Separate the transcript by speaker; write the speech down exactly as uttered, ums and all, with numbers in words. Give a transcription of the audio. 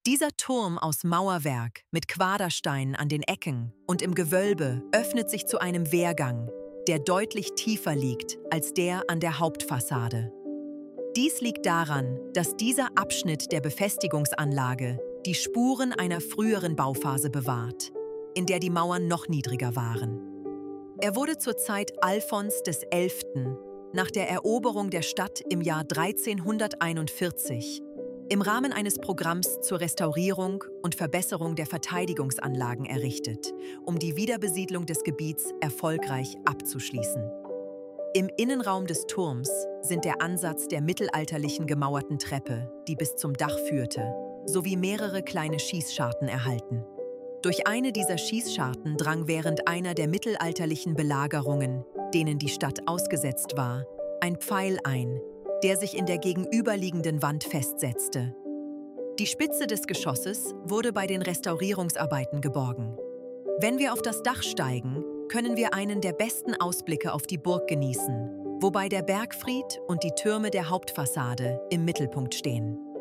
Speaker 1: Dieser Turm aus Mauerwerk mit Quadersteinen an den Ecken und im Gewölbe öffnet sich zu einem Wehrgang, der deutlich tiefer liegt als der an der Hauptfassade. Dies liegt daran, dass dieser Abschnitt der Befestigungsanlage die Spuren einer früheren Bauphase bewahrt, in der die Mauern noch niedriger waren. Er wurde zur Zeit Alfons des Elften nach der Eroberung der Stadt im Jahr dreizehnhunderteinundvierzig im Rahmen eines Programms zur Restaurierung und Verbesserung der Verteidigungsanlagen errichtet, um die Wiederbesiedlung des Gebiets erfolgreich abzuschließen. Im Innenraum des Turms sind der Ansatz der mittelalterlichen gemauerten Treppe, die bis zum Dach führte, sowie mehrere kleine Schießscharten erhalten. Durch eine dieser Schießscharten drang während einer der mittelalterlichen Belagerungen, denen die Stadt ausgesetzt war, ein Pfeil ein, der sich in der gegenüberliegenden Wand festsetzte. Die Spitze des Geschosses wurde bei den Restaurierungsarbeiten geborgen. Wenn wir auf das Dach steigen, können wir einen der besten Ausblicke auf die Burg genießen, wobei der Bergfried und die Türme der Hauptfassade im Mittelpunkt stehen.